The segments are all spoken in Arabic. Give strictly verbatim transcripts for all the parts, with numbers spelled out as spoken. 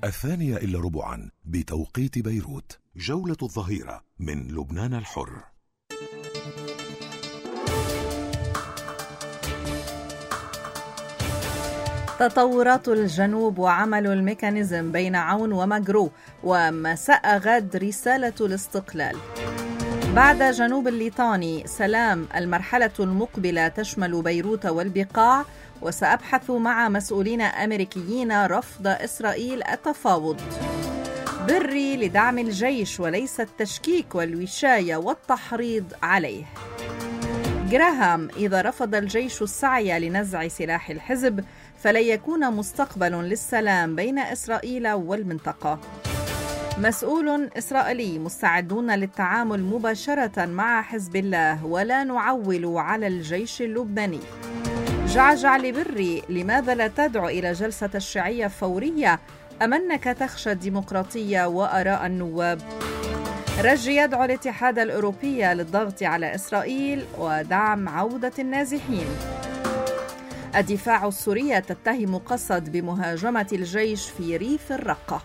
الثانية إلا ربعا بتوقيت بيروت. جولة الظهيرة من لبنان الحر. تطورات الجنوب وعمل الميكانيزم بين عون ومجرو، ومساء غد رسالة الاستقلال. بعد جنوب الليطاني سلام، المرحلة المقبلة تشمل بيروت والبقاع، وسأبحث مع مسؤولين أمريكيين رفض إسرائيل التفاوض. بري لدعم الجيش وليس التشكيك والوشاية والتحريض عليه. جراهام، إذا رفض الجيش السعي لنزع سلاح الحزب فلن يكون مستقبل للسلام بين إسرائيل والمنطقة. مسؤول إسرائيلي، مستعدون للتعامل مباشرة مع حزب الله ولا نعول على الجيش اللبناني. جعجع لبري، لماذا لا تدعو إلى جلسة تشريعية فورية أم أنك تخشى الديمقراطية وآراء النواب؟ رجي يدعو الاتحاد الأوروبي للضغط على إسرائيل ودعم عودة النازحين. الدفاع السوري تتهم قسد بمهاجمة الجيش في ريف الرقة.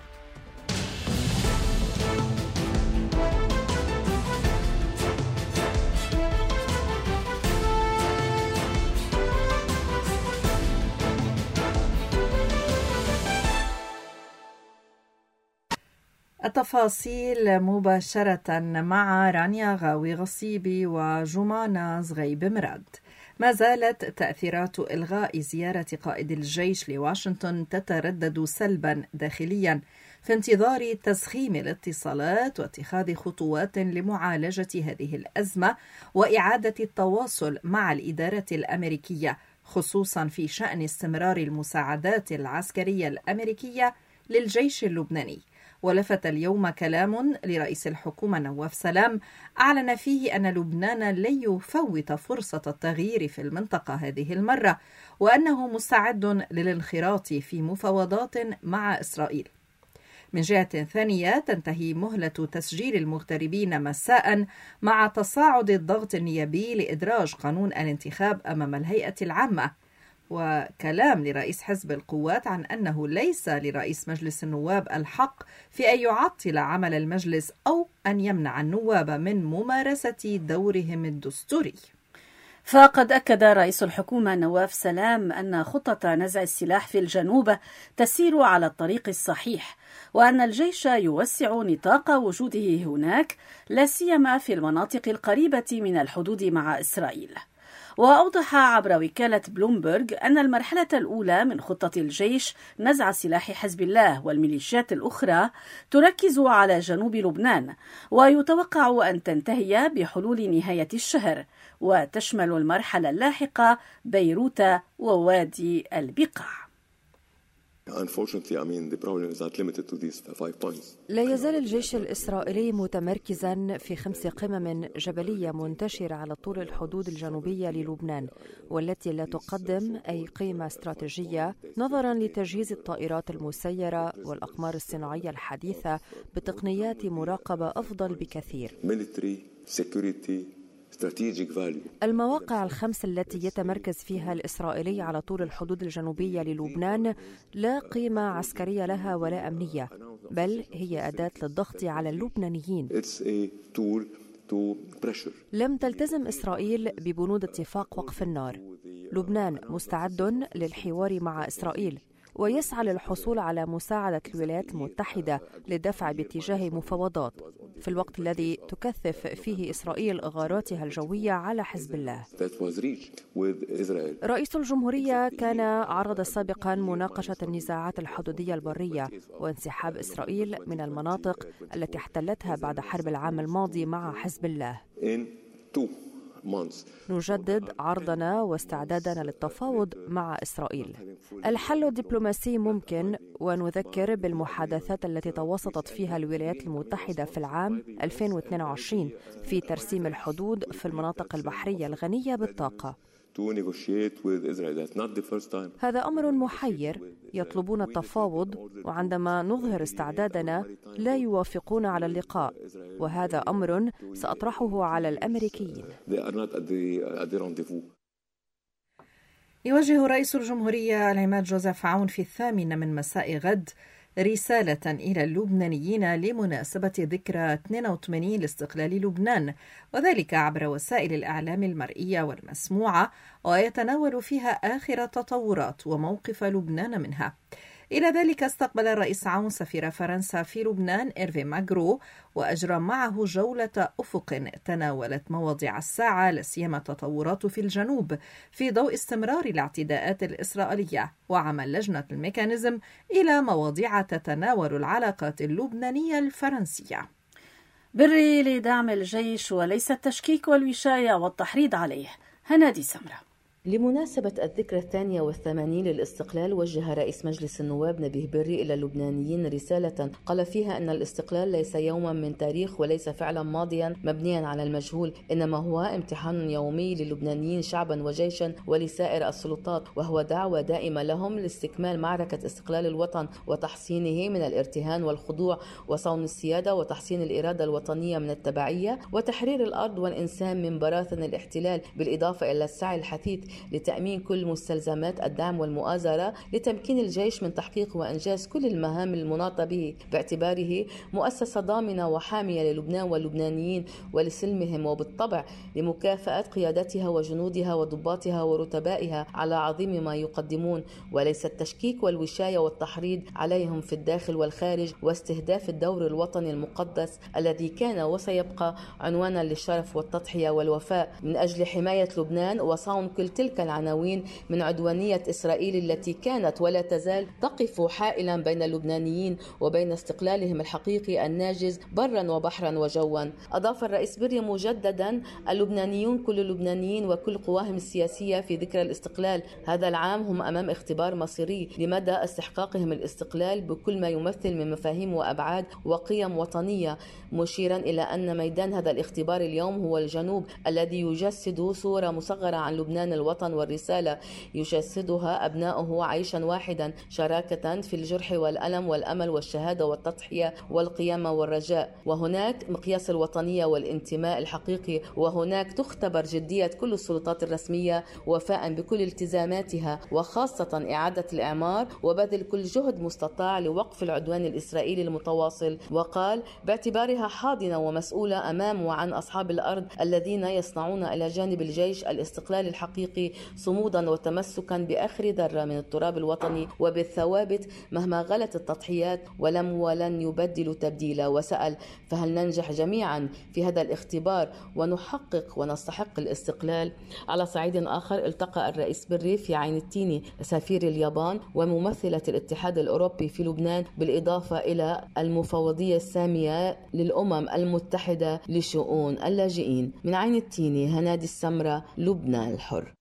التفاصيل مباشرة مع رانيا غاوي غصيبي وجمانة زغيب مراد. ما زالت تأثيرات إلغاء زيارة قائد الجيش لواشنطن تتردد سلبا داخليا في انتظار تسخيم الاتصالات واتخاذ خطوات لمعالجة هذه الأزمة وإعادة التواصل مع الإدارة الأمريكية، خصوصا في شأن استمرار المساعدات العسكرية الأمريكية للجيش اللبناني. ولفت اليوم كلام لرئيس الحكومة نواف سلام أعلن فيه أن لبنان لن يفوت فرصة التغيير في المنطقة هذه المرة، وأنه مستعد للانخراط في مفاوضات مع إسرائيل. من جهة ثانية، تنتهي مهلة تسجيل المغتربين مساء مع تصاعد الضغط النيابي لإدراج قانون الانتخاب أمام الهيئة العامة، وكلام لرئيس حزب القوات عن أنه ليس لرئيس مجلس النواب الحق في أن يعطل عمل المجلس أو أن يمنع النواب من ممارسة دورهم الدستوري. فقد أكد رئيس الحكومة نواف سلام أن خطة نزع السلاح في الجنوب تسير على الطريق الصحيح، وأن الجيش يوسع نطاق وجوده هناك، لا سيما في المناطق القريبة من الحدود مع إسرائيل. وأوضح عبر وكالة بلومبرغ أن المرحلة الأولى من خطة الجيش نزع سلاح حزب الله والميليشيات الأخرى تركز على جنوب لبنان، ويتوقع أن تنتهي بحلول نهاية الشهر، وتشمل المرحلة اللاحقة بيروت ووادي البقاع. لا يزال الجيش الإسرائيلي متمركزا في خمس قمم جبلية منتشرة على طول الحدود الجنوبية للبنان، والتي لا تقدم أي قيمة استراتيجية نظرا لتجهيز الطائرات المسيرة والأقمار الصناعية الحديثة بتقنيات مراقبة أفضل بكثير. المواقع الخمس التي يتمركز فيها الإسرائيلي على طول الحدود الجنوبية للبنان لا قيمة عسكرية لها ولا أمنية، بل هي أداة للضغط على اللبنانيين. لم تلتزم إسرائيل ببنود اتفاق وقف النار. لبنان مستعد للحوار مع إسرائيل ويسعى للحصول على مساعدة الولايات المتحدة للدفع باتجاه مفاوضات في الوقت الذي تكثف فيه إسرائيل غاراتها الجوية على حزب الله. رئيس الجمهورية كان عرض سابقا مناقشة النزاعات الحدودية البرية وانسحاب إسرائيل من المناطق التي احتلتها بعد حرب العام الماضي مع حزب الله. نجدد عرضنا واستعدادنا للتفاوض مع إسرائيل. الحل الدبلوماسي ممكن، ونذكر بالمحادثات التي تواصلت فيها الولايات المتحدة في العام ألفين واثنين وعشرين في ترسيم الحدود في المناطق البحرية الغنية بالطاقة. هذا أمر محير، يطلبون التفاوض، وعندما نظهر استعدادنا لا يوافقون على اللقاء، وهذا أمر سأطرحه على الأمريكيين. يوجه رئيس الجمهورية العماد جوزيف عون في الثامنة من مساء غد رسالة إلى اللبنانيين لمناسبة ذكرى اثنين وثمانين لاستقلال لبنان، وذلك عبر وسائل الإعلام المرئية والمسموعة، ويتناول فيها آخر التطورات وموقف لبنان منها. إلى ذلك استقبل الرئيس عون سفير فرنسا في لبنان إيرفي ماغرو، وأجرى معه جولة أفق تناولت مواضيع الساعة، لا سيما التطورات في الجنوب في ضوء استمرار الاعتداءات الإسرائيلية، وعمل لجنة الميكانيزم إلى مواضيع تتناول العلاقات اللبنانية الفرنسية. بري لدعم الجيش وليس التشكيك والوشاية والتحريض عليه. هنادي سمرة. لمناسبة الذكرى الثانية والثمانين للاستقلال، وجه رئيس مجلس النواب نبيه بري إلى اللبنانيين رسالة قال فيها أن الاستقلال ليس يوما من تاريخ وليس فعلا ماضيا مبنيا على المجهول، إنما هو امتحان يومي للبنانيين شعبا وجيشا ولسائر السلطات، وهو دعوة دائمة لهم لاستكمال معركة استقلال الوطن وتحصينه من الارتهان والخضوع وصون السيادة، وتحصين الإرادة الوطنية من التبعية، وتحرير الأرض والإنسان من براثن الاحتلال، بالإضافة إلى السعي الحثيث لتأمين كل مستلزمات الدعم والمؤازرة لتمكين الجيش من تحقيق وإنجاز كل المهام المناطة به، باعتباره مؤسسة ضامنة وحامية للبنان واللبنانيين ولسلمهم، وبالطبع لمكافأة قيادتها وجنودها وضباطها ورتبائها على عظيم ما يقدمون، وليس التشكيك والوشاية والتحريض عليهم في الداخل والخارج، واستهداف الدور الوطني المقدس الذي كان وسيبقى عنوانا للشرف والتضحية والوفاء من أجل حماية لبنان، وصون كل تلك العناوين من عدوانية إسرائيل التي كانت ولا تزال تقف حائلا بين اللبنانيين وبين استقلالهم الحقيقي الناجز برا وبحرا وجوا. أضاف الرئيس بري مجددا: اللبنانيون كل اللبنانيين وكل قواهم السياسية في ذكرى الاستقلال هذا العام هم أمام اختبار مصيري لمدى استحقاقهم الاستقلال بكل ما يمثل من مفاهيم وأبعاد وقيم وطنية، مشيرا إلى أن ميدان هذا الاختبار اليوم هو الجنوب الذي يجسد صورة مصغرة عن لبنان الوطن والرسالة يجسدها أبناؤه عيشا واحدا، شراكة في الجرح والألم والأمل والشهادة والتضحية والقيامة والرجاء. وهناك مقياس الوطنية والانتماء الحقيقي، وهناك تختبر جدية كل السلطات الرسمية وفاء بكل التزاماتها، وخاصة إعادة الإعمار وبذل كل جهد مستطاع لوقف العدوان الإسرائيلي المتواصل. وقال: باعتبارها حاضنة ومسؤولة أمام وعن أصحاب الأرض الذين يصنعون إلى جانب الجيش الاستقلال الحقيقي صمودا وتمسكا بآخر ذرة من التراب الوطني وبالثوابت مهما غلت التضحيات، ولم ولن يبدلوا تبديلا. وسأل: فهل ننجح جميعا في هذا الاختبار ونحقق ونستحق الاستقلال؟ على صعيد آخر، التقى الرئيس بري في عين التيني سفير اليابان وممثلة الاتحاد الأوروبي في لبنان، بالإضافة إلى المفوضية السامية للأمم المتحدة لشؤون اللاجئين. من عين التيني، هنادي السمرة، لبنان الحر.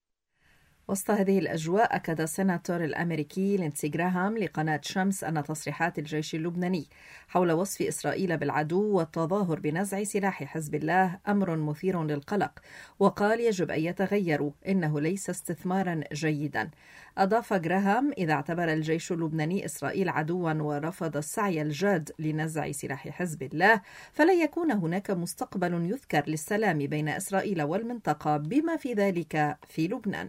وسط هذه الأجواء، أكد السيناتور الأمريكي لينسي جراهام لقناة شمس أن تصريحات الجيش اللبناني حول وصف إسرائيل بالعدو والتظاهر بنزع سلاح حزب الله أمر مثير للقلق، وقال: يجب أن يتغيروا، إنه ليس استثمارا جيدا. أضاف جراهام: إذا اعتبر الجيش اللبناني إسرائيل عدوا ورفض السعي الجاد لنزع سلاح حزب الله، فلن يكون هناك مستقبل يذكر للسلام بين إسرائيل والمنطقة، بما في ذلك في لبنان.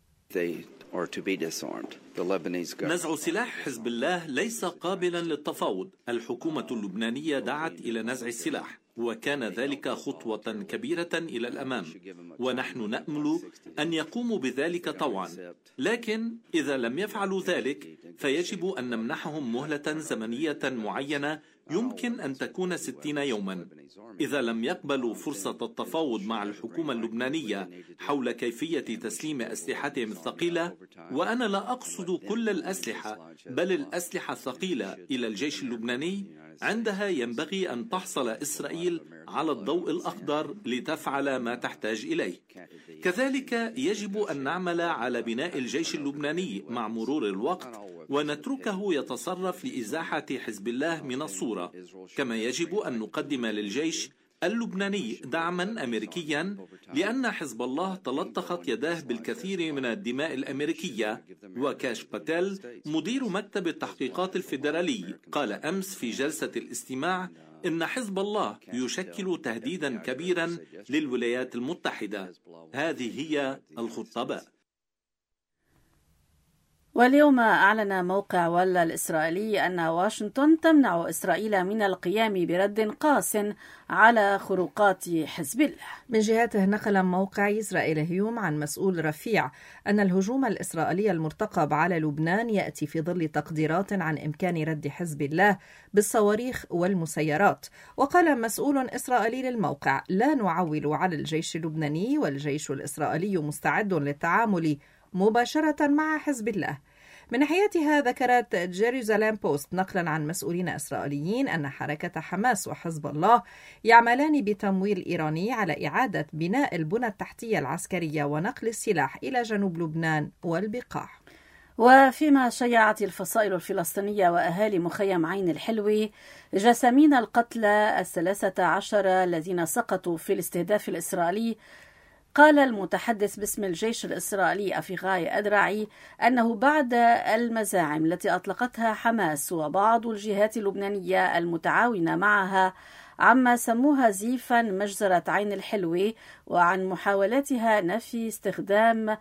نزع سلاح حزب الله ليس قابلا للتفاوض. الحكومة اللبنانية دعت إلى نزع السلاح، وكان ذلك خطوة كبيرة إلى الأمام، ونحن نأمل أن يقوموا بذلك طوعا. لكن إذا لم يفعلوا ذلك فيجب أن نمنحهم مهلة زمنية معينة يمكن أن تكون ستين يوما. إذا لم يقبلوا فرصة التفاوض مع الحكومة اللبنانية حول كيفية تسليم أسلحتهم الثقيلة، وأنا لا أقصد كل الأسلحة بل الأسلحة الثقيلة، إلى الجيش اللبناني، عندها ينبغي أن تحصل إسرائيل على الضوء الأخضر لتفعل ما تحتاج إليه. كذلك يجب أن نعمل على بناء الجيش اللبناني مع مرور الوقت، ونتركه يتصرف لإزاحة حزب الله من الصورة. كما يجب أن نقدم للجيش اللبناني دعما أمريكيا، لأن حزب الله تلطخت يداه بالكثير من الدماء الأمريكية. وكاش باتيل مدير مكتب التحقيقات الفيدرالي قال أمس في جلسة الاستماع إن حزب الله يشكل تهديدا كبيرا للولايات المتحدة. هذه هي الخطباء. واليوم أعلن موقع ولا الإسرائيلي أن واشنطن تمنع إسرائيل من القيام برد قاس على خروقات حزب الله. من جهته نقل موقع إسرائيل هيوم عن مسؤول رفيع أن الهجوم الإسرائيلي المرتقب على لبنان يأتي في ظل تقديرات عن إمكان رد حزب الله بالصواريخ والمسيرات. وقال مسؤول إسرائيلي للموقع: لا نعول على الجيش اللبناني، والجيش الإسرائيلي مستعد للتعامل مباشرة مع حزب الله. من ناحيتها ذكرت جيروزاليم بوست نقلا عن مسؤولين إسرائيليين أن حركة حماس وحزب الله يعملان بتمويل إيراني على إعادة بناء البنى التحتية العسكرية ونقل السلاح إلى جنوب لبنان والبقاع. وفيما شيعت الفصائل الفلسطينية وأهالي مخيم عين الحلوي جثامين القتلى الثلاثة عشر الذين سقطوا في الاستهداف الإسرائيلي، قال المتحدث باسم الجيش الإسرائيلي أفيغاي أدرعي أنه بعد المزاعم التي أطلقتها حماس وبعض الجهات اللبنانية المتعاونة معها عما سموها زيفا مجزرة عين الحلوي، وعن محاولاتها نفي استخدام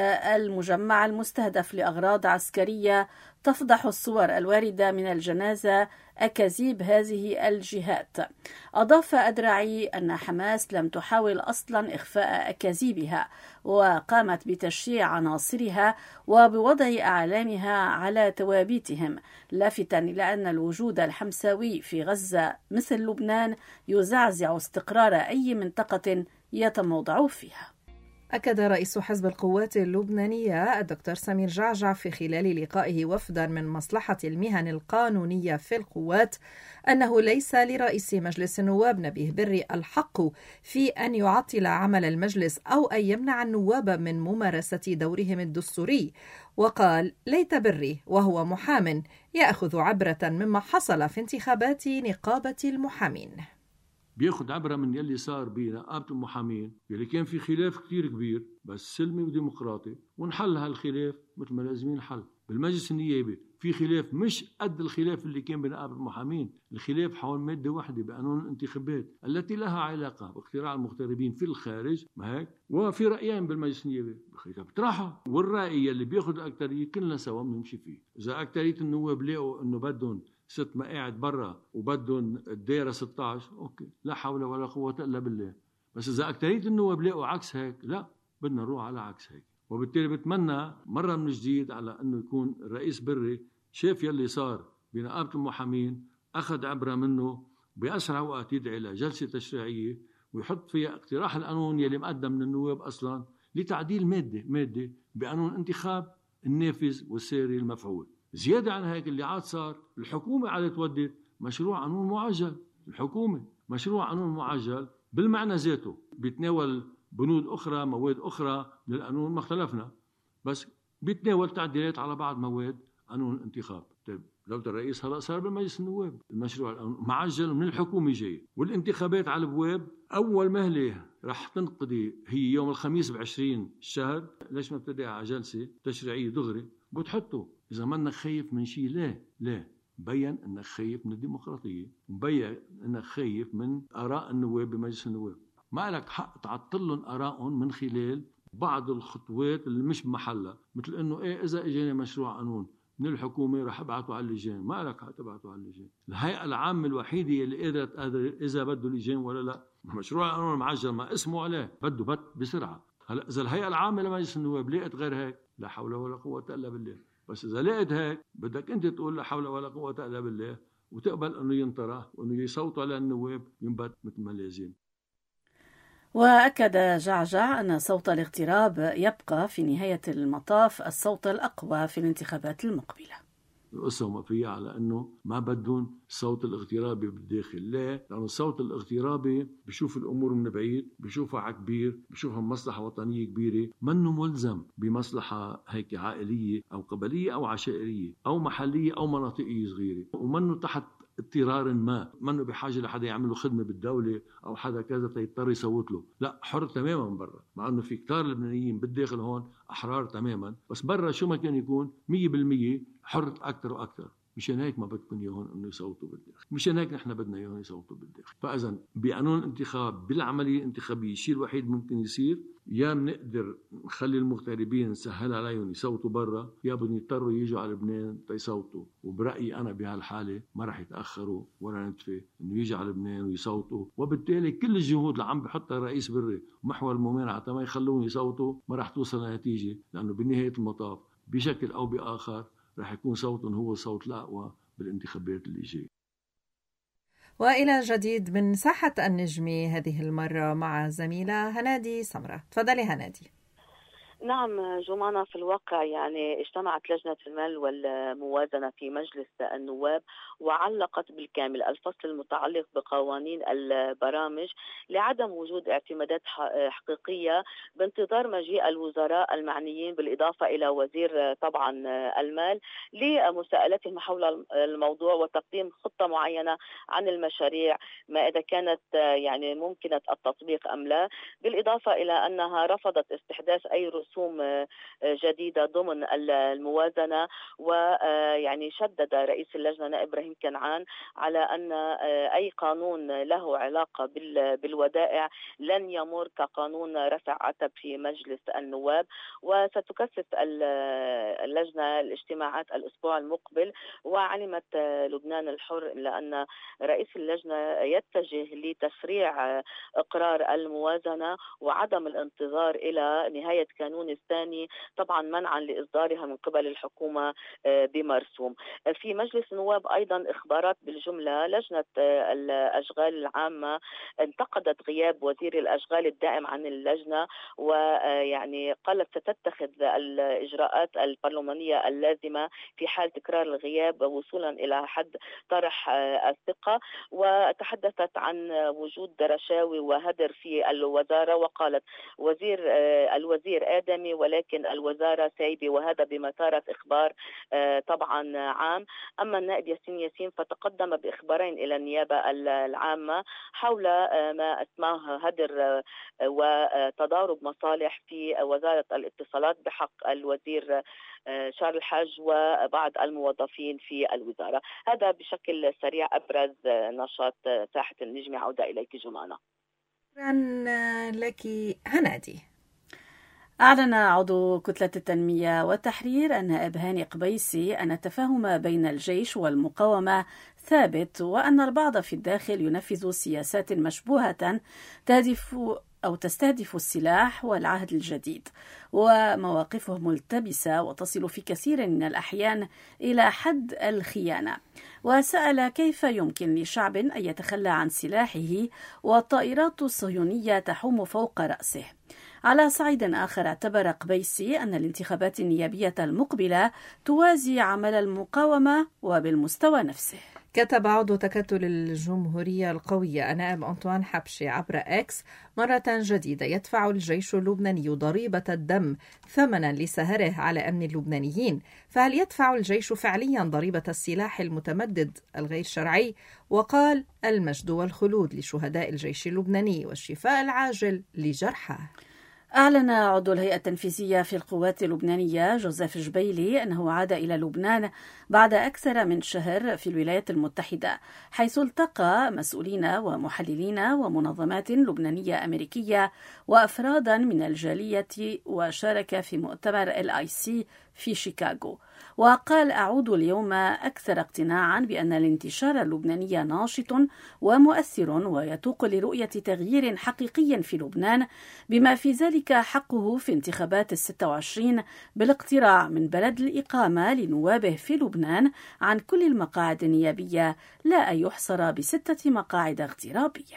المجمع المستهدف لأغراض عسكرية، تفضح الصور الواردة من الجنازة أكاذيب هذه الجهات. أضاف أدرعي أن حماس لم تحاول أصلا إخفاء أكاذيبها، وقامت بتشييع عناصرها وبوضع أعلامها على توابيتهم، لافتا إلى أن الوجود الحمساوي في غزة مثل لبنان يزعزع استقرار أي منطقة يتموضع فيها. أكد رئيس حزب القوات اللبنانية الدكتور سمير جعجع في خلال لقائه وفدا من مصلحة المهن القانونية في القوات أنه ليس لرئيس مجلس النواب نبيه بري الحق في أن يعطل عمل المجلس أو أن يمنع النواب من ممارسة دورهم الدستوري. وقال: ليت بري وهو محام يأخذ عبرة مما حصل في انتخابات نقابة المحامين. بياخد عبرة من يلي صار بنقابة المحامين يلي كان في خلاف كتير كبير بس سلمي وديمقراطي، ونحل هالخلاف مثل ما لازم ينحل. بالمجلس النيابي في خلاف مش قد الخلاف اللي كان بنقابة المحامين، الخلاف حول مادة واحدة بقانون الانتخابات التي لها علاقة باقتراع المغتربين في الخارج، ما هيك؟ وفي رأيين بالمجلس النيابي بتطرحها، والرأي اللي بياخد الأكترية كلنا سوا بنمشي فيه. إذا أكترية النواب لقوا إنه بدهم ست مقاعد برا وبدهم الدائرة ستة عشر، أوكي، لا حول ولا قوة إلا بالله. بس إذا أكترية النواب لقوا عكس هيك، لا، بدنا نروح على عكس هيك. وبالتالي بتمنى مرة من جديد على أنه يكون الرئيس بري شاف يلي صار بنقابة المحامين، أخذ عبرة منه، بأسرع وقت يدعي لجلسة تشريعية ويحط فيها اقتراح القانون يلي مقدم من النواب أصلا لتعديل مادة مادة بقانون انتخاب النافذ والساري المفعول. زيادة عن هيك اللي عاد صار، الحكومة عادت ودت مشروع قانون معجل. الحكومة مشروع قانون معجل بالمعنى ذاته بيتناول بنود أخرى، مواد أخرى من القانون، ما اختلفنا، بس بيتناول تعديلات على بعض مواد قانون الانتخاب. طيب لو الرئيس هلا صار بمجلس النواب المشروع معجل من الحكومة جاي، والانتخابات على الابواب. اول مهله رح تنقضي هي يوم الخميس بعشرين الشهر. ليش ما ابتدأ على جلسه تشريعيه دغري؟ بتحطه اذا ما انك خايف من شيء. لا لا مبين انك خايف من الديمقراطيه، مبين انك خايف من اراء النواب بمجلس النواب. ما لك حق تعطل لهم ارائهم من خلال بعض الخطوات اللي مش بمحلها، مثل انه ايه اذا اجاني مشروع قانون من الحكومة رح ابعته على اللجان. ما لك حق تبعته على اللجان. الهيئة العامة الوحيدة اللي قدرت تقدر إذا بده لجان ولا لا. مشروع القانون المعجل ما اسمه عليه بده بت بسرعة. هلا إذا الهيئة العامة لمجلس النواب لقت غير هيك، لا حول ولا قوة إلا بالله. بس إذا لقت هيك بدك أنت تقول لا حول ولا قوة إلا بالله، وتقبل إنه ينطرح وإنه يصوتوا على النواب ينبت مثل ما لازم. وأكد جعجع أن صوت الاغتراب يبقى في نهاية المطاف الصوت الأقوى في الانتخابات المقبلة. القصة وما فيها على أنه ما بدهم الصوت الاغترابي بالداخل. لا، لأن الصوت الاغترابي بشوف الأمور من بعيد، بشوفها على كبير، بشوفها مصلحة وطنية كبيرة، منه ملزم بمصلحة هيك عائلية أو قبلية أو عشائرية أو محلية أو مناطقية صغيرة، ومنه تحت اضطرار ما، منه بحاجة لحدا يعمل له خدمة بالدولة أو حدا كذا تيضطر يصوت له. لا، حر تماما برا، مع أنه في كتار لبنانيين بالداخل هون أحرار تماما، بس برا شو ما كان يكون مية بالمية حر أكثر وأكثر. مشان هيك ما بدكم اياهم انه يصوتوا بالداخل، مشان هيك نحن بدنا اياهم يصوتوا بالداخل. فاذا بقانون الانتخاب بالعمليه الانتخابيه الشيء الوحيد ممكن يصير يا بنقدر نخلي المغتربين نسهل عليهم يصوتوا برا، يا بدهم يضطروا يجوا على لبنان تيصوتوا. وبرايي انا بهالحاله ما راح يتاخروا ولا ندفي انه يجي على لبنان ويصوتوا، وبالتالي كل الجهود اللي عم بحطها الرئيس بري محور الممانعه ما يخلوهم يصوتوا ما راح توصل لنتيجه، لانه بنهايه المطاف بشكل او باخر راح يكون صوتهم هو الصوت الأقوى بالانتخابات اللي جاي. وإلى جديد من ساحة النجمي هذه المرة مع زميلة هنادي سمرة. تفضلي هنادي. نعم جمانة، في الواقع يعني اجتمعت لجنة المال والموازنة في مجلس النواب وعلقت بالكامل الفصل المتعلق بقوانين البرامج لعدم وجود اعتمادات حقيقية بانتظار مجيء الوزراء المعنيين، بالإضافة إلى وزير طبعا المال لمساءلتهم حول الموضوع وتقديم خطة معينة عن المشاريع ما إذا كانت يعني ممكنة التطبيق أم لا، بالإضافة إلى أنها رفضت استحداث أي رسوم جديدة ضمن الموازنة. ويعني شدد رئيس اللجنة نائب إبراهيم كنعان على أن أي قانون له علاقة بالودائع لن يمر كقانون رفع عتب في مجلس النواب. وستكثف اللجنة الاجتماعات الأسبوع المقبل. وعلمت لبنان الحر لأن رئيس اللجنة يتجه لتسريع إقرار الموازنة وعدم الانتظار إلى نهاية كانون الثاني، طبعا منعا لإصدارها من قبل الحكومة بمرسوم. في مجلس النواب أيضا إخبارات بالجملة. لجنة الأشغال العامة انتقدت غياب وزير الأشغال الدائم عن اللجنة، ويعني قالت ستتخذ الإجراءات البرلمانية اللازمة في حال تكرار الغياب وصولا إلى حد طرح الثقة. وتحدثت عن وجود رشاوي وهدر في الوزارة، وقالت وزير الوزير آدمي ولكن الوزارة سايبة، وهذا بمثابة إخبار طبعا عام. أما النائب ياسين ياسين فتقدم بإخبارين إلى النيابة العامة حول ما اسماه هدر وتضارب مصالح في وزارة الاتصالات بحق الوزير شارل الحاج وبعض الموظفين في الوزارة. هذا بشكل سريع أبرز نشاط ساحة النجم. عودة إليك جمانة. شكرا لك هنادي. أعلن عضو كتلة التنمية والتحرير النائب هاني قبيسي أن التفاهم بين الجيش والمقاومة ثابت، وأن البعض في الداخل ينفذ سياسات مشبوهة تهدف أو تستهدف السلاح والعهد الجديد، ومواقفه ملتبسة وتصل في كثير من الأحيان إلى حد الخيانة. وسأل كيف يمكن لشعب أن يتخلى عن سلاحه والطائرات الصهيونية تحوم فوق رأسه. على صعيد آخر اعتبر قبيسي أن الانتخابات النيابية المقبلة توازي عمل المقاومة وبالمستوى نفسه. كتب عضو تكتل الجمهورية القوية النائب أنطوان حبشي عبر إكس: مرة جديدة يدفع الجيش اللبناني ضريبة الدم ثمنا لسهره على أمن اللبنانيين، فهل يدفع الجيش فعليا ضريبة السلاح المتمدد الغير شرعي؟ وقال: المجد والخلود لشهداء الجيش اللبناني والشفاء العاجل لجرحى. أعلن عضو الهيئة التنفيذية في القوات اللبنانية جوزيف جبيلي أنه عاد إلى لبنان بعد أكثر من شهر في الولايات المتحدة، حيث التقى مسؤولين ومحللين ومنظمات لبنانية أمريكية وأفرادا من الجالية، وشارك في مؤتمر ال آي سي في شيكاغو. وقال: أعود اليوم أكثر اقتناعا بأن الانتشار اللبناني ناشط ومؤثر ويتوق لرؤية تغيير حقيقي في لبنان، بما في ذلك حقه في انتخابات الستة وعشرين بالاقتراع من بلد الإقامة لنوابه في لبنان عن كل المقاعد النيابية، لا أن يحصر بستة مقاعد اغترابية.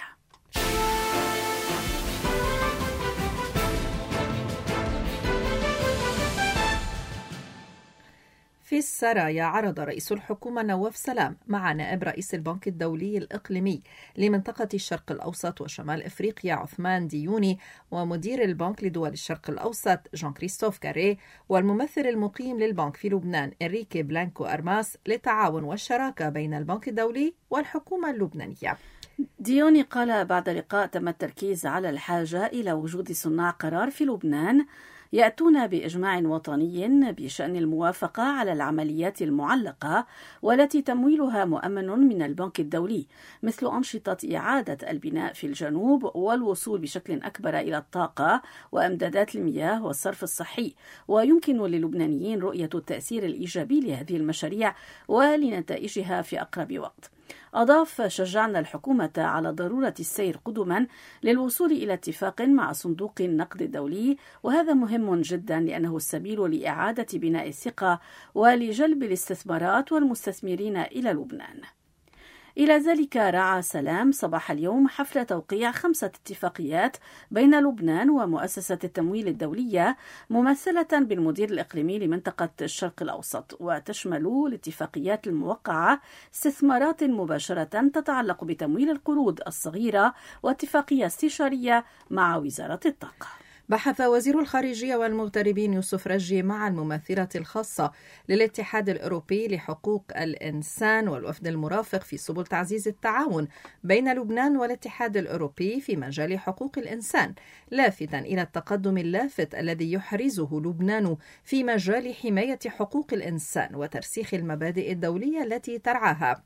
في السرايا عرض رئيس الحكومة نواف سلام مع نائب رئيس البنك الدولي الإقليمي لمنطقة الشرق الأوسط وشمال إفريقيا عثمان ديوني، ومدير البنك لدول الشرق الأوسط جان كريستوف كاري، والممثل المقيم للبنك في لبنان إنريكي بلانكو أرماس، للتعاون والشراكة بين البنك الدولي والحكومة اللبنانية. ديوني قال بعد لقاء تم التركيز على الحاجة إلى وجود صناع قرار في لبنان يأتون بإجماع وطني بشأن الموافقة على العمليات المعلقة والتي تمويلها مؤمن من البنك الدولي، مثل أنشطة إعادة البناء في الجنوب والوصول بشكل أكبر إلى الطاقة وأمدادات المياه والصرف الصحي. ويمكن للبنانيين رؤية التأثير الإيجابي لهذه المشاريع ولنتائجها في أقرب وقت. أضاف: شجعنا الحكومة على ضرورة السير قدما للوصول إلى اتفاق مع صندوق النقد الدولي، وهذا مهم جدا لأنه السبيل لإعادة بناء الثقة ولجلب الاستثمارات والمستثمرين إلى لبنان. إلى ذلك رعى سلام صباح اليوم حفل توقيع خمسة اتفاقيات بين لبنان ومؤسسة التمويل الدولية ممثلة بالمدير الإقليمي لمنطقة الشرق الأوسط، وتشمل الاتفاقيات الموقعة استثمارات مباشرة تتعلق بتمويل القروض الصغيرة واتفاقية استشارية مع وزارة الطاقة. بحث وزير الخارجية والمغتربين يوسف رجي مع الممثلة الخاصة للاتحاد الأوروبي لحقوق الإنسان والوفد المرافق في سبل تعزيز التعاون بين لبنان والاتحاد الأوروبي في مجال حقوق الإنسان، لافتا إلى التقدم اللافت الذي يحرزه لبنان في مجال حماية حقوق الإنسان وترسيخ المبادئ الدولية التي ترعاها.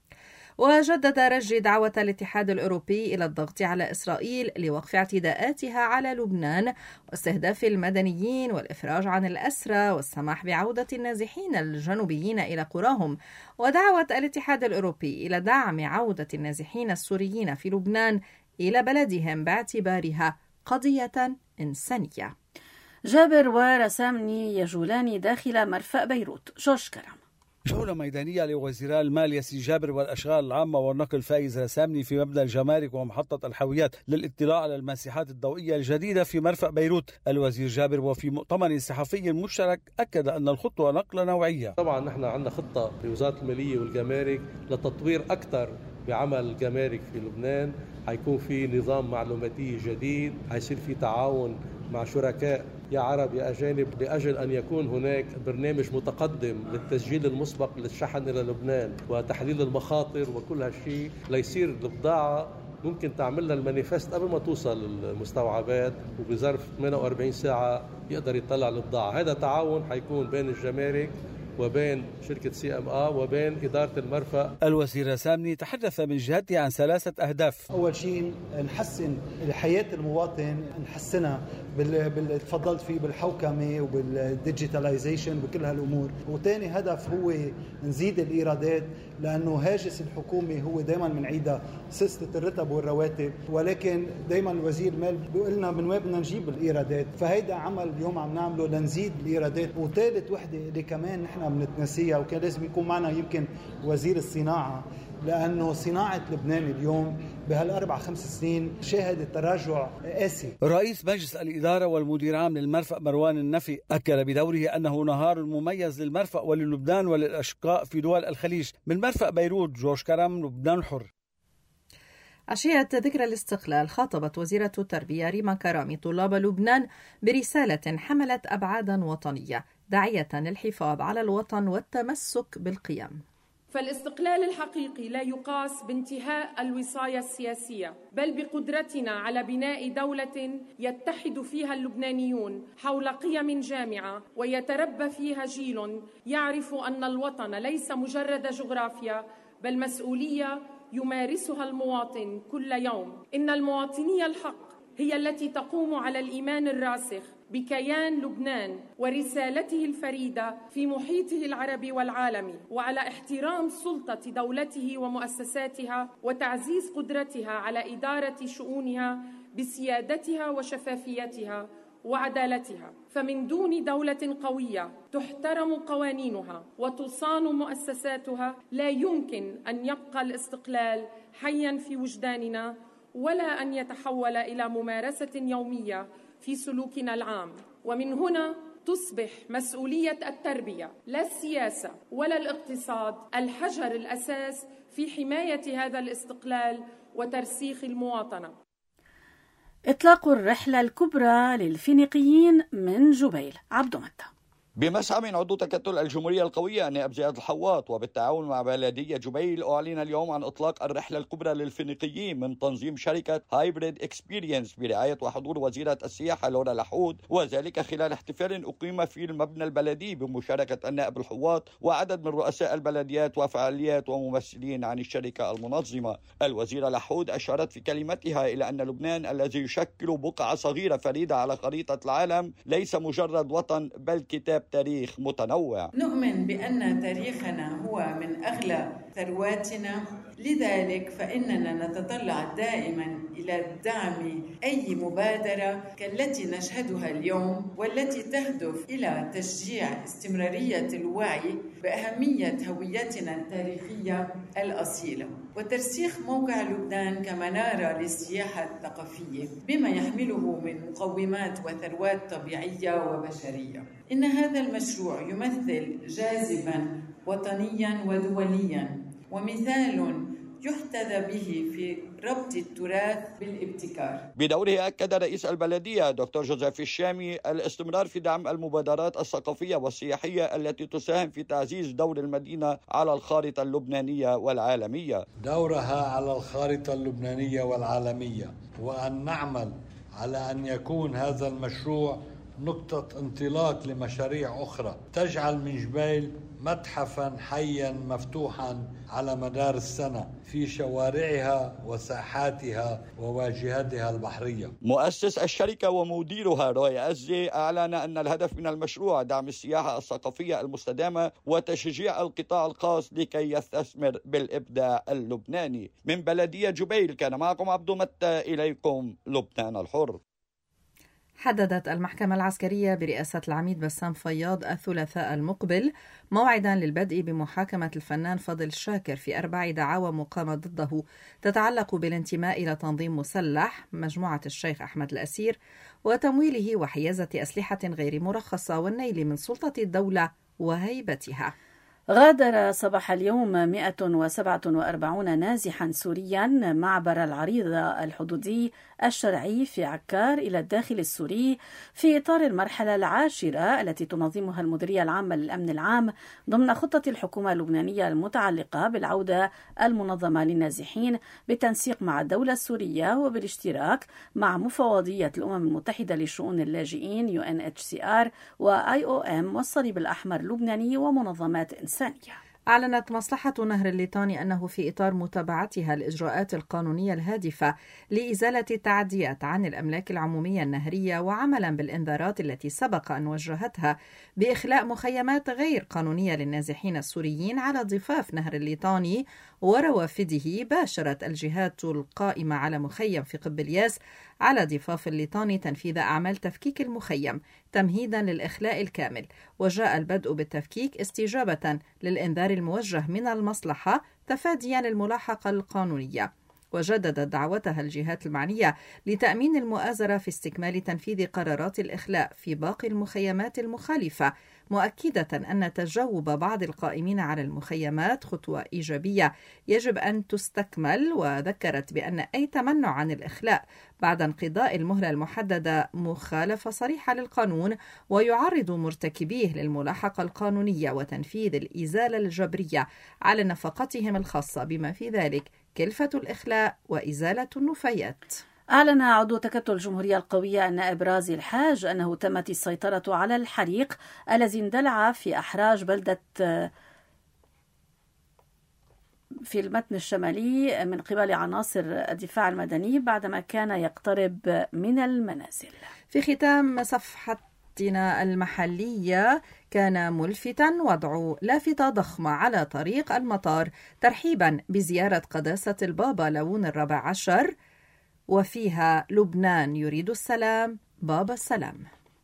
وجدد رجي دعوة الاتحاد الأوروبي إلى الضغط على إسرائيل لوقف اعتداءاتها على لبنان واستهداف المدنيين والإفراج عن الأسرى والسماح بعودة النازحين الجنوبيين إلى قراهم، ودعوة الاتحاد الأوروبي إلى دعم عودة النازحين السوريين في لبنان إلى بلدهم باعتبارها قضية إنسانية. جابر ورسامني يجولان داخل مرفأ بيروت. جورج كرم. جولة ميدانية لوزيرا المال ياسين جابر والأشغال العامة والنقل فايز رسامني في مبنى الجمارك ومحطة الحاويات للاطلاع على المساحات الضوئية الجديدة في مرفأ بيروت. الوزير جابر وفي مؤتمر صحفي مشترك أكد أن الخطوة نقلة نوعية. طبعا نحن عندنا خطة في وزارة المالية والجمارك لتطوير أكثر بعمل الجمارك في لبنان. حيكون في نظام معلوماتي جديد، حيصير في تعاون مع شركاء يا عرب يا أجانب لأجل أن يكون هناك برنامج متقدم للتسجيل المسبق للشحن إلى لبنان وتحليل المخاطر وكل هالشيء، ليصير البضاعة ممكن تعمل لها المانيفست قبل ما توصل المستوعبات وبظرف ثمانية وأربعين ساعة يقدر يطلع البضاعة. هذا تعاون حيكون بين الجمارك وبين شركة سي ام آ وبين إدارة المرفأ. الوزير رسامني تحدث من جهته عن ثلاثة أهداف. أول شيء نحسن حياة المواطن، نحسنها باللي تفضلت فيه بالحوكمة وبالديجيتاليزيشن وكل هالأمور. وثاني هدف هو نزيد الإيرادات، لأنه هاجس الحكومة هو دائما بنعيدها سلسلة الرتب والرواتب، ولكن دائما الوزير المال بيقول لنا من وين بدنا نجيب الإيرادات، فهيدا عمل اليوم عم نعمله لنزيد الإيرادات. وثالث وحدة اللي كمان نحن بنتنسيها وكان لازم يكون معنا يمكن وزير الصناعة، لأنه صناعة لبنان اليوم بهالأربع خمس سنين شهدت تراجع قاسي. رئيس مجلس الإدارة والمدير عام للمرفأ مروان النفي أكد بدوره أنه نهار مميز للمرفأ وللبنان وللأشقاء في دول الخليج. من مرفأ بيروت جورج كرم، لبنان حر. عشية ذكرى الاستقلال خاطبت وزيرة التربية ريما كرامي طلاب لبنان برسالة حملت أبعادا وطنية داعية للحفاظ على الوطن والتمسك بالقيم. فالاستقلال الحقيقي لا يقاس بانتهاء الوصاية السياسية، بل بقدرتنا على بناء دولة يتحد فيها اللبنانيون حول قيم جامعة ويتربى فيها جيل يعرف أن الوطن ليس مجرد جغرافيا بل مسؤولية يمارسها المواطن كل يوم. إن المواطنية الحق هي التي تقوم على الإيمان الراسخ بكيان لبنان ورسالته الفريدة في محيطه العربي والعالمي، وعلى احترام سلطة دولته ومؤسساتها وتعزيز قدرتها على إدارة شؤونها بسيادتها وشفافيتها وعدالتها. فمن دون دولة قوية تحترم قوانينها وتصان مؤسساتها لا يمكن أن يبقى الاستقلال حياً في وجداننا ولا أن يتحول إلى ممارسة يومية في سلوكنا العام. ومن هنا تصبح مسؤولية التربية لا السياسة ولا الاقتصاد الحجر الأساس في حماية هذا الاستقلال وترسيخ المواطنة. إطلاق الرحلة الكبرى للفينيقيين من جبيل. عبد متى. بمسعى من عضو تكتل الجمهورية القوية النائب زياد الحواط وبالتعاون مع بلدية جبيل أعلن اليوم عن إطلاق الرحلة الكبرى للفينيقيين من تنظيم شركة هايبريد إكسبيرينس برعاية وحضور وزيرة السياحة لورا لحود، وذلك خلال احتفال أقيم في المبنى البلدي بمشاركة النائب الحواط وعدد من رؤساء البلديات وفعاليات وممثلين عن الشركة المنظمة. الوزيرة لحود أشارت في كلمتها إلى أن لبنان الذي يشكل بقعة صغيرة فريدة على خريطة العالم ليس مجرد وطن بل كتاب تاريخ متنوع. نؤمن بأن تاريخنا هو من أغلى ثرواتنا، لذلك فإننا نتطلع دائما إلى دعم أي مبادرة كالتي نشهدها اليوم، والتي تهدف إلى تشجيع استمرارية الوعي بأهمية هويتنا التاريخية الأصيلة وترسيخ موقع لبنان كمنارة للسياحة الثقافية بما يحمله من مقومات وثروات طبيعية وبشرية. إن هذا المشروع يمثل جاذبا وطنيا ودوليا ومثال يحتذى به في ربط التراث بالابتكار. بدوره أكد رئيس البلدية دكتور جوزيف الشامي الاستمرار في دعم المبادرات الثقافية والسياحية التي تساهم في تعزيز دور المدينة على الخارطة اللبنانية والعالمية. دورها على الخارطة اللبنانية والعالمية، وأن نعمل على أن يكون هذا المشروع نقطة انطلاق لمشاريع أخرى تجعل من جبيل متحفا حيا مفتوحا على مدار السنة في شوارعها وساحاتها وواجهاتها البحرية. مؤسس الشركة ومديرها روي أزي أعلن أن الهدف من المشروع دعم السياحة الثقافية المستدامة وتشجيع القطاع الخاص لكي يستثمر بالإبداع اللبناني. من بلدية جبيل كان معكم عبدو متى، إليكم لبنان الحر. حددت المحكمة العسكرية برئاسة العميد بسام فياض الثلاثاء المقبل موعدا للبدء بمحاكمة الفنان فضل شاكر في أربع دعاوى مقامة ضده تتعلق بالانتماء إلى تنظيم مسلح مجموعة الشيخ أحمد الأسير وتمويله وحيازة أسلحة غير مرخصة والنيل من سلطة الدولة وهيبتها. غادر صباح اليوم مئة وسبعة وأربعين نازحا سوريا معبر العريضة الحدودي الشرعي في عكار إلى الداخل السوري في إطار المرحلة العاشرة التي تنظمها المديرية العامة للأمن العام ضمن خطة الحكومة اللبنانية المتعلقة بالعودة المنظمة للنازحين بالتنسيق مع الدولة السورية وبالاشتراك مع مفوضية الأمم المتحدة لشؤون اللاجئين يو إن إتش سي آر و آي أو إم والصليب الأحمر اللبناني ومنظمات إنسانية. أعلنت مصلحة نهر الليطاني أنه في إطار متابعتها الإجراءات القانونية الهادفة لإزالة التعديات عن الأملاك العمومية النهرية وعملا بالإنذارات التي سبق أن وجهتها بإخلاء مخيمات غير قانونية للنازحين السوريين على ضفاف نهر الليطاني وروافده، باشرت الجهات القائمة على مخيم في قب الياس على ضفاف الليطاني تنفيذ أعمال تفكيك المخيم تمهيدا للإخلاء الكامل، وجاء البدء بالتفكيك استجابة للإنذار الموجه من المصلحة تفاديا للملاحقة القانونية. وجددت دعوتها الجهات المعنية لتأمين المؤازرة في استكمال تنفيذ قرارات الإخلاء في باقي المخيمات المخالفة، مؤكدة أن تجاوب بعض القائمين على المخيمات خطوة إيجابية يجب أن تستكمل، وذكرت بأن أي تمنع عن الإخلاء بعد انقضاء المهلة المحددة مخالفة صريحة للقانون ويعرض مرتكبيه للملاحقة القانونية وتنفيذ الإزالة الجبرية على نفقتهم الخاصة بما في ذلك كلفة الإخلاء وإزالة النفايات. أعلن عضو تكتل الجمهورية القوية النائب رازي الحاج أنه تمت السيطرة على الحريق الذي اندلع في أحراج بلدة في المتن الشمالي من قبل عناصر الدفاع المدني بعدما كان يقترب من المنازل. في ختام صفحتنا المحلية، كان ملفتا وضع لافتة ضخمة على طريق المطار ترحيبا بزيارة قداسة البابا لاون الرابع عشر، وفيها لبنان يريد السلام، بابا السلام.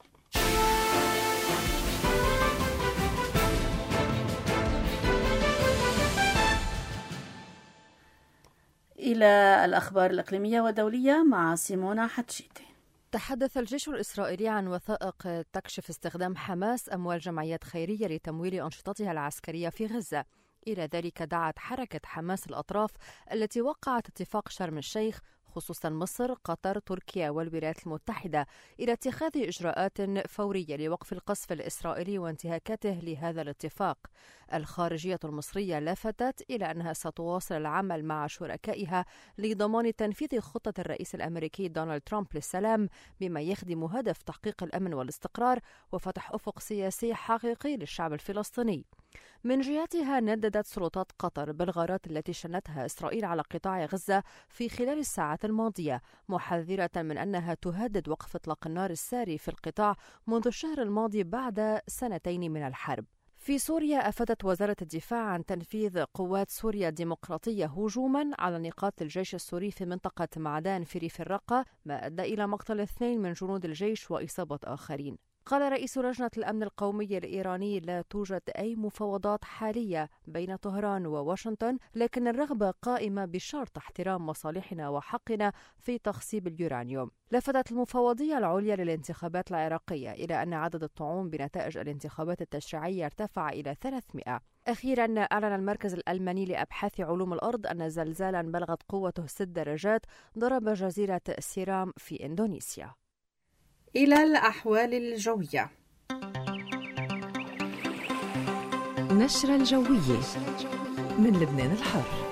إلى الأخبار الإقليمية والدولية مع سيمونا حتشيتي. تحدث الجيش الإسرائيلي عن وثائق تكشف استخدام حماس أموال جمعيات خيرية لتمويل أنشطتها العسكرية في غزة. إلى ذلك دعت حركة حماس الأطراف التي وقعت اتفاق شرم الشيخ خصوصا مصر، قطر، تركيا والولايات المتحدة إلى اتخاذ إجراءات فورية لوقف القصف الإسرائيلي وانتهاكاته لهذا الاتفاق. الخارجية المصرية لفتت إلى أنها ستواصل العمل مع شركائها لضمان تنفيذ خطة الرئيس الأمريكي دونالد ترامب للسلام بما يخدم هدف تحقيق الأمن والاستقرار وفتح أفق سياسي حقيقي للشعب الفلسطيني. من جهتها نددت سلطات قطر بالغارات التي شنتها إسرائيل على قطاع غزة في خلال الساعات الماضية، محذرة من أنها تهدد وقف إطلاق النار الساري في القطاع منذ الشهر الماضي بعد سنتين من الحرب. في سوريا أفادت وزارة الدفاع عن تنفيذ قوات سوريا الديمقراطية هجوما على نقاط الجيش السوري في منطقة معدان في ريف الرقة، ما أدى إلى مقتل اثنين من جنود الجيش وإصابة آخرين. قال رئيس لجنة الأمن القومي الإيراني لا توجد أي مفاوضات حالية بين طهران وواشنطن، لكن الرغبة قائمة بشرط احترام مصالحنا وحقنا في تخصيب اليورانيوم. لفتت المفوضية العليا للانتخابات العراقية إلى أن عدد الطعون بنتائج الانتخابات التشريعية ارتفع إلى ثلاثمائة. أخيرا أعلن المركز الألماني لأبحاث علوم الأرض أن زلزالا بلغت قوته ست درجات ضرب جزيرة سيرام في إندونيسيا. إلى الأحوال الجوية. نشرة الجوية من لبنان الحر.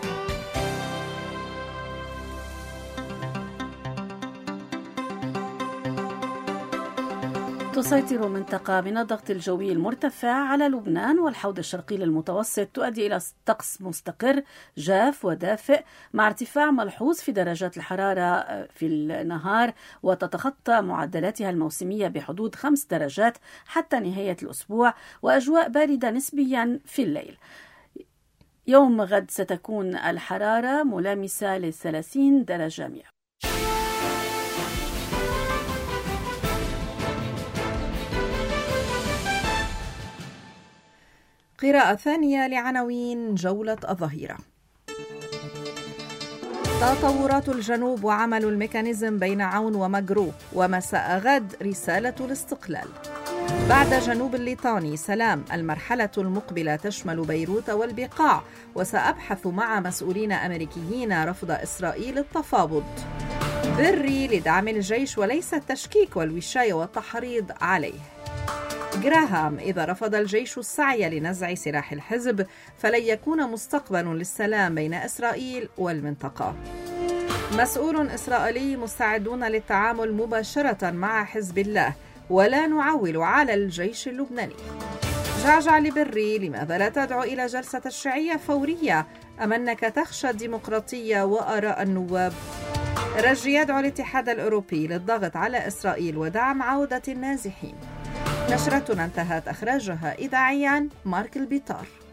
تسيطر منطقة من الضغط الجوي المرتفع على لبنان والحوض الشرقي للمتوسط تؤدي إلى طقس مستقر جاف ودافئ مع ارتفاع ملحوظ في درجات الحرارة في النهار، وتتخطى معدلاتها الموسمية بحدود خمس درجات حتى نهاية الأسبوع، وأجواء باردة نسبيا في الليل. يوم غد ستكون الحرارة ملامسة للثلاثين درجة مئوية. قراءة ثانية لعناوين جولة الظهيرة. تطورات الجنوب وعمل الميكانيزم بين عون ومجرو، ومساء غد رسالة الاستقلال. بعد جنوب الليطاني سلام، المرحلة المقبلة تشمل بيروت والبقاع، وسأبحث مع مسؤولين أمريكيين رفض إسرائيل التفاوض. بري لدعم الجيش وليس التشكيك والوشاية والتحريض عليه. جراهام، إذا رفض الجيش السعي لنزع سلاح الحزب فلن يكون مستقبل للسلام بين إسرائيل والمنطقة. مسؤول إسرائيلي، مستعدون للتعامل مباشرة مع حزب الله ولا نعول على الجيش اللبناني. جعجع لبري، لماذا لا تدعو إلى جلسة تشريعية فورية أم أنك تخشى الديمقراطية وآراء النواب؟ رجي يدعو الاتحاد الأوروبي للضغط على إسرائيل ودعم عودة النازحين. نشرتنا انتهت، أخرجها إذاعيا مارك البيطار.